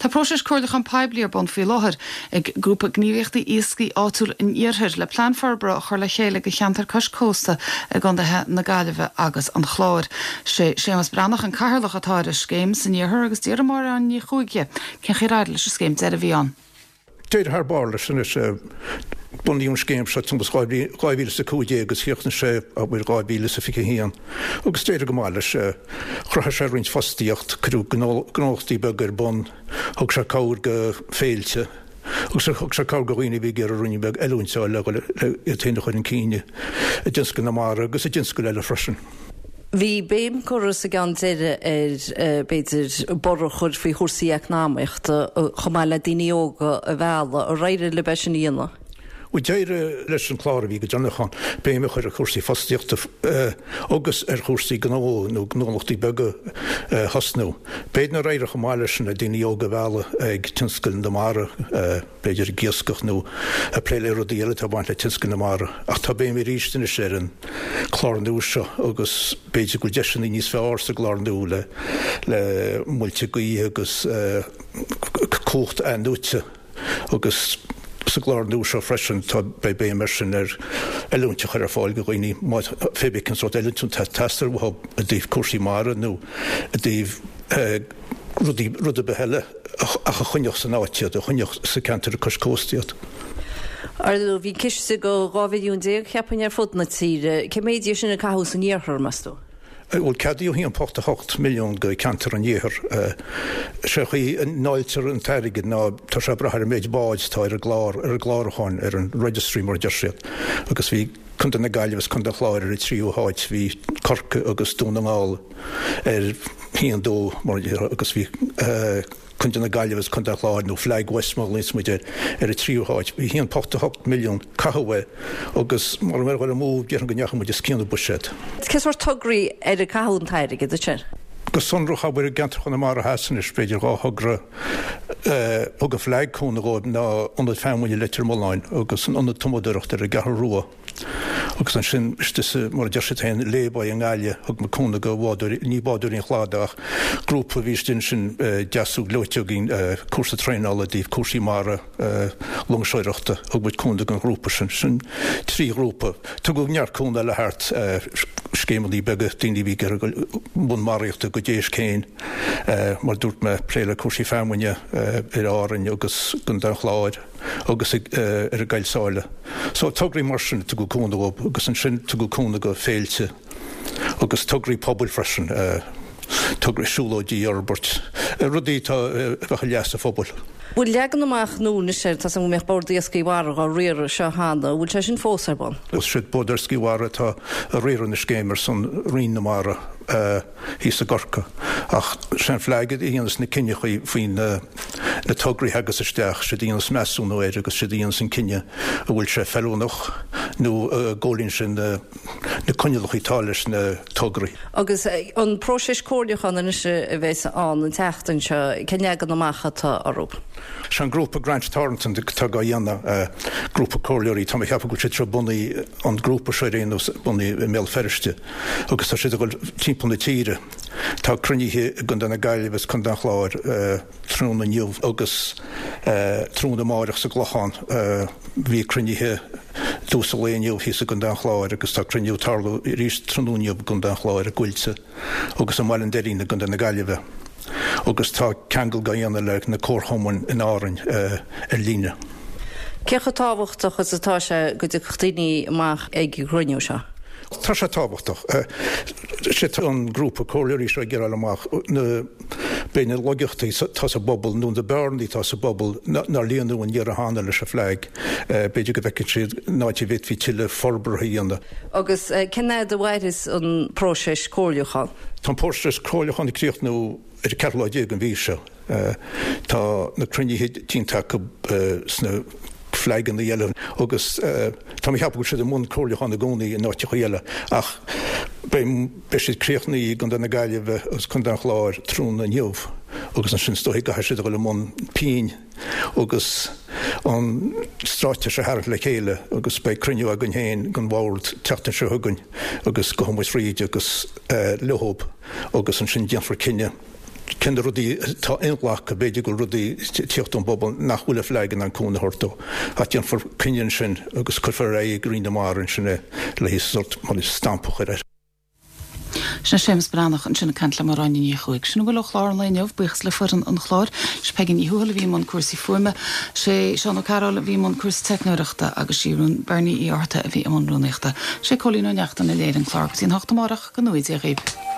Tá próses cóirlach an peblií ar bon fí láthir ag grúpa gníomhachtaí íoscaí áitiúil in iarthir le plán forbra chuir le chéile go cheantar cos cósta ag gandathe na Gaillimhe agus an chláir. Séamas Brannach an cairlach atá ar scéim san iarthir agus tíar mar an ní chuige cin chiráid leis scéim de a bhí an. Téidir haar bar leis sin is bundaíún scéim se tumbas gáibhíle sa cúdé agus hiochan sé a bhfuil gáibhíle sa fiche hían. Agus téidir go máil leis chrutha sé roint fastíocht crú gnóchtaí begur bun thug se cáir go féilte. Agus thug se cáir go roioine bhí gur a roioine beg eúntáil le téine chuir an cíine a dinsco na mar agus a dinsco le freisin. Bhí béim choras a gan deire beidir borra chud faoi chósaí eacnámaíocht chomáile daoine óga a bhela a réidir le beis an íana. U déire leis an chláir bhí go Jonathan béime chuir a chósaí fastíochta agus ar chósaí gnó nó gnólachtaí bega hasnú. Béad na réidir chomáile sin a daoine óga bhela ag tinscail na mara beidir giascach nó a pléile rodíile tá bhaint le tinscail na mara ach tá béim rístain sé an chláir nó seo agus beidir go deisina níos fearr sa chláir nó le muilte gaí agus cócht anúte agus sa glár nó seo freisin tá bé mar sin ar eúnte chuir a fáil go roioine fébicin sort eúntún testar bh a dtíobh cuasaí mara nó a dtíobh rud a beheile a chuineoch san áitiad a chuineoch sa cantar a coscóstiad. Arú bhí ciiste go 2010 cheapan ar fud na tíre, ce méidir sin na cathú san níorthar mastó? Bhfuil cadíú hí an 8 milliún go cantar an dhéhar se chuí náiltear an teirigid ná tá se brethir méid báid tá ar a gláirháin ar an registry mar deisiad agus bhí chunta na Gaillimhes chun de chláir ar i tríú háid hí corca agus dúnaáil ar híon dó mar agus bhí chunta na Gaillimhes chun de chláir nó Flag Westmoreland muidir ar i tríú háid hí híon 8 milliún cathha agus mar bhfuil a mú dear an gneachcha muidir cíanna buisiid. Cesúir tugraí ar a cathún teirigh a sin? Go sonrach a bhfuir gantar chun na mar hasan is beidir gá thugra thug a fleagcúna gáid ná ionad fémhaine litir mláin agus an ionad tomóidireacht ar a gahar rua. Agus an sin mar deir sé tain léba an gáile thug na cúna go bháidir ní báidir in chládaach grúpa bhís din sin deasú leite gin cuasa tréála díobh cuasaí mara lungseireachta thug buid cúna an grúpa sin trí grúpa. Tu go nearcúna le hart scémalí bega daoine bhí gur bun maríochta go déis céin mar dúirt me pléile cuasaí fémhaine ar árainn agus gon den chláir agus ar a gailsáile. So tugraí mar sin tu go cúna go agus an sin tu go cúna go féilte agus tugraí pobl freisin tugraí siúlóidí arbort. Rudí tá bheitcha leasta phobal. Bhfuil legan amach núna sé tá san méid bordaí scíhhar a riar se hána, bhfuil sé sin fósar ban? Gus siad bodar scíhhar tá a riar na scéimar san rion na mara hí sa gorca. Ach sin fleigad íonas na cinne chuí faoin na tugraí agus isteach sé díonas measú nó éir agus sé díonas an cinne a bhfuil sé fellúnach nó ggólín sin na cunnealach ítális na tugraí. Agus an próses cóirdeachan is a bheits an teachtain se cenegan amach atá arób. Sean grúpa Grant Thornton de tá go dhéanana grúpa cóirleoirí tá cheappa go sé tro bunaí an grúpa sé réanús bunaí mé feriste agus tá si go timppla na tíre tá cruníthe gon na Gaillimhes chun den chláir trúna nniuh agus trúna máireach sa ghlachan bhí cruníthe dúsa léoniuh hí sa gon den chláir agus tá cruniú tarlú rís trúniuh gon den chláir a gúilte agus an mailen deína gon na Gaillimhe. Agus tá ceangal go dhéanana le na cóirthamann in árainn ar líne. Cecha tábhachtach as atá sé go dtí chtaoine amach ag gruniú seo? Tá sé tábhachtach. sé an grúpa cóirí se ggéar amach na béine logeachtaí tá a bobbal nún de bearnaí tá a bobbal nar líonú an dhear a hána leis a phléig beidir go bheice siad náiti bhit hí tiile forbrathaíonna. Agus cinnéad a bhhairis an próses cóirleachán? Tá próses cóirleachán críochtnú ar ceirláide an bhí seo. Tá na cruníthe tínta sna fleigen na dhéile agus tá mé heapú siad mún cóirleachán na gcónaí in náiticha dhéile ach be siad críochnaí gan na Gaillimhe agus chun den chláir trún na nniuh agus an sin stoigh go siad go le mún pín agus an stráte se haar le chéile agus bei cruniú a gon héin gon bhil teachtain se thugann agus go muis réide agus lehób agus an sin deanfar cinne Ken rudi tá einlach a beidir go rudi tíocht an bobbal nachhfuil fleigen an cúna hortó. Hat an for cinian sin agus chufar é green mar sinna le hí sort man is stampach er. Sna sémas brannach an sinna cantla mar rainin í chuig. Sinna bhfuil chlár an leineh buchas le furan an chlár, spegin í thuúla bhí man cuasí fuime, sé Seán Carol bhí man cuas technoireachta agus síún Bernie í orta a bhí am an rúneachta. Sé colín neachta na léir an chlár, tín 8 marach go nuid a réib.